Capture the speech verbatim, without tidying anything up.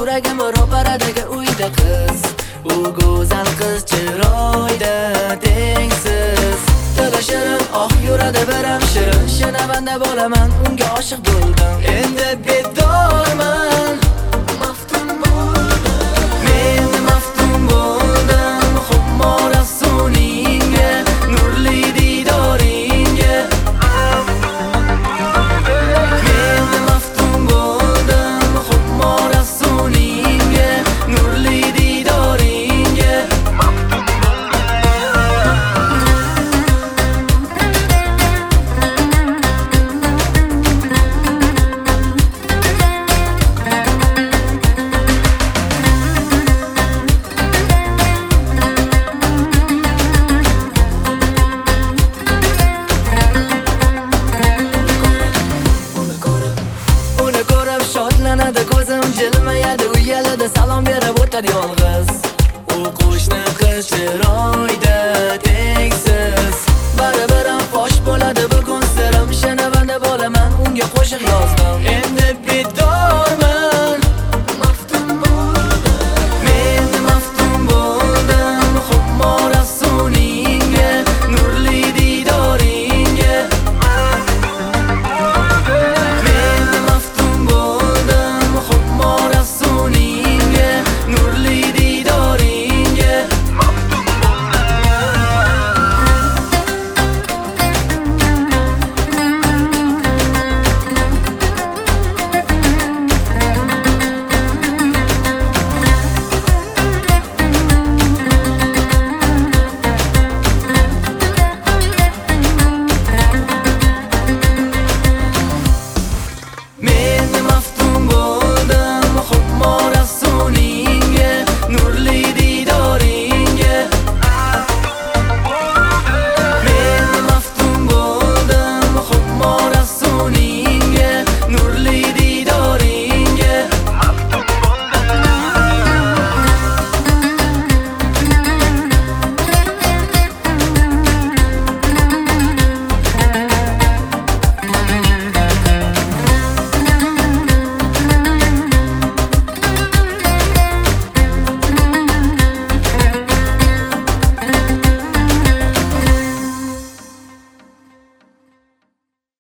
yuragim ro'paradagi uyda qiz. U go'zal qiz chiroyda tengsiz. Tili shirin, oh yuradi biram shirin. Shinavanda bo'laman, unga oshiq bo'ldim. Endi bedorman, maftun bo'ldim. Men maftun bo'ldim, xumor afsuningga, nurli didoringga. Men maftun bo'ldim, xumor afsuningga, nurli didoringga. Uni ko'rib shodlanadi ko'zim, jilmayadi, uyaladi, salom berib o'tadi yolg'iz.